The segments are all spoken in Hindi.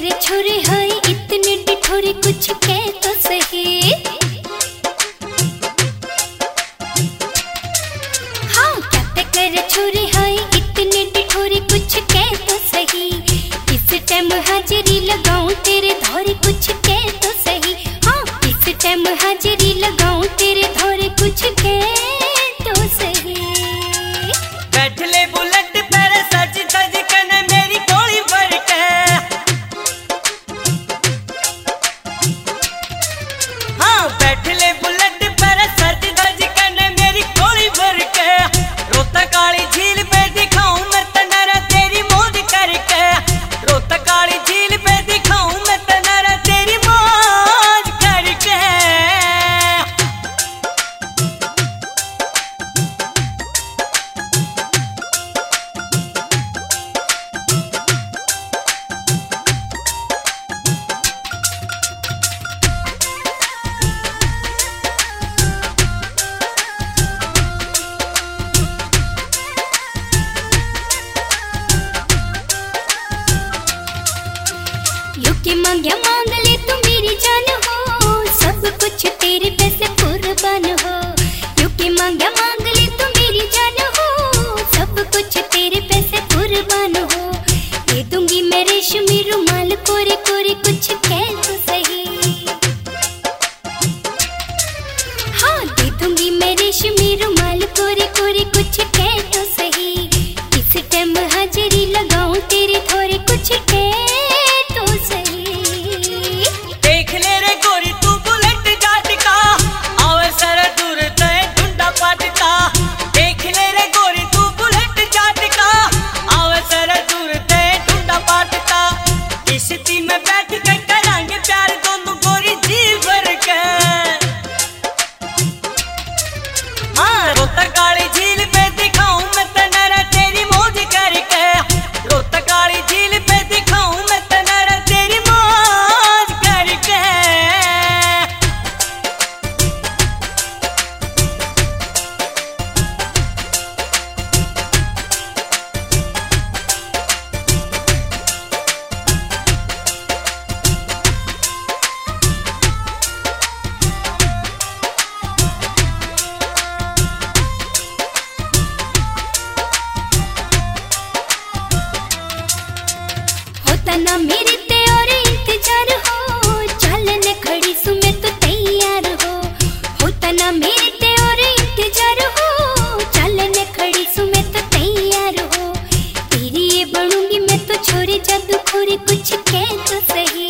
करे छोरे हाय इतने डिठोरे कुछ कह तो सही। हाँ क्या करे छोरे हाय इतने डिठोरे कुछ कह तो सही। इस टाइम हाजिरी लगाऊं तेरे धोरे कुछ कह तो सही। हाँ इस टाइम हाजिरी लगाऊं तेरे धोरे कुछ कह तो सही। बैठ ले बुलेट पर सज धज कने मेरी गोली भर के। हाँ बैठ ले बुलेट पर सज धज कने मेरी गोली भर के। रोहतक काली झील पे दिखाऊं मैं तनारा तेरी मौज करके। रोहतक काली झील पे दिखाऊं मैं तनारा तेरी मौज करके। के मांग्या मांग ले तू मेरी जान हो। सब कुछ तेरे पैसे कुर्बान हो। यू के मांग्या मांग ले तू मेरी जान हो। सब कुछ तेरे पैसे कुर्बान हो। दे दूंगी मैं रेशमी रुमाल कोरे कोरे कुछ कह तो सही। हाँ दे दूंगी मैं रेशमी रुमाल कोरे कोरे कुछ कह तो सही। इस टाइम हाजिरी लगाऊं तेरे थोड़े कुछ कह तो सही। देख ले रे गोरी तू बुलेट जाट का और सर दूर तय ढूंढा पाटका। देख ले रे गोरी तू बुलेट जाट का और सर दूर तय ढूंढा पाटका। किश्ती में बैठ के करांगे प्यार दोनों गोरी जी भर के। हाँ रोहतक काली झील पे दिखाऊं मैं तनारा तेरी मौज करके। रोहतक काली झील पे दिखाऊं मैं तनारा तेरी मौज करके। होता ना मेरे ते और इंतजार हो। चलने खड़ी सु मैं तो तैयार हो। होता ना मेरे ते और इंतजार हो। चलने खड़ी सु मैं तो तैयार हो। तेरी ये बनूंगी मैं तो छोरे जादू खोरे कुछ कह तो सही।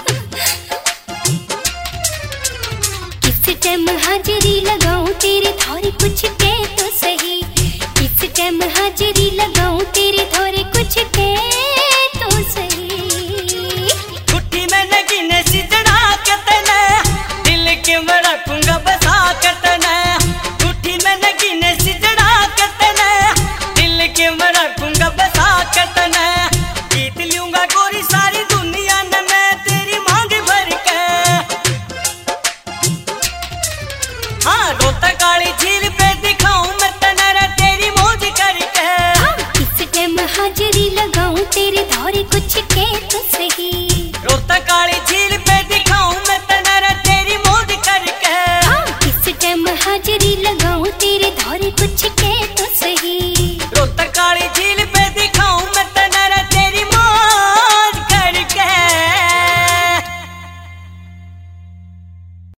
किस टाइम हाजिरी लगाऊं तेरे थोड़े कुछ कह तो सही। किस टाइम हाजिरी लगाऊं तेरे थोड़े कुछ कह तो सही। कुट्टी में नगीने सी जड़ा के तने दिल के में रखूंगा बसा के तने। कुट्टी में नगीने सी जड़ा के तने दिल के में रखूंगा बसा के तने। जीत लूंगा गोरी सारी दुनिया ने मैं तेरी मांग भर के। हाँ रोहतक काली झील पे दिखाऊं मैं तनारा तेरी मौज करके। इस टाइम हाजिरी लगाऊं तेरे धोरे कुछ कह तो सही। रोहतक काली झील पे दिखाऊं मैं तनारा तेरी मौज करके। इस टाइम हाजिरी लगाऊं तेरे धोरे कुछ कह तो